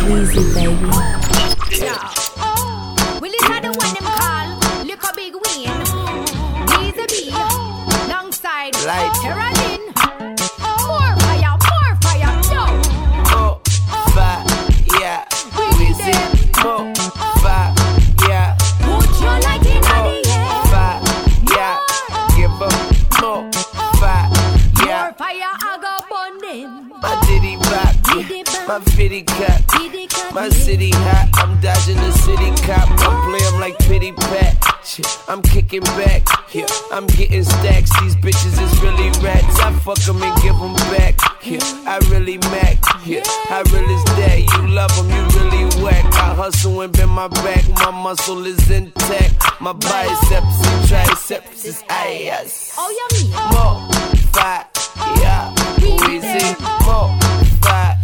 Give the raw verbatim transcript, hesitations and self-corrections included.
Weezy, baby. Yeah. Well, it's not the one them call Look a Big Win. Weezy B. Alongside Terralin. More fire, more fire, yo. More fire, yeah. Weezy, more fire, yeah. Put your light in the air. More fire, yeah. Give up more fire, yeah. More fire, I go burn them. My diddy bop, yeah. My fitty cut. My city hot, I'm dodging the city cop. I play 'em like pity pat. Shit, I'm kicking back, yeah. I'm getting stacks. These bitches is really rats. I fuck 'em and give 'em back, yeah. I really mac, yeah. I really is that. You love 'em, you really whack. I hustle and bend my back. My muscle is intact. My biceps and triceps is ass. Oh, yeah, me. More fire, yeah. Weezy, more fire,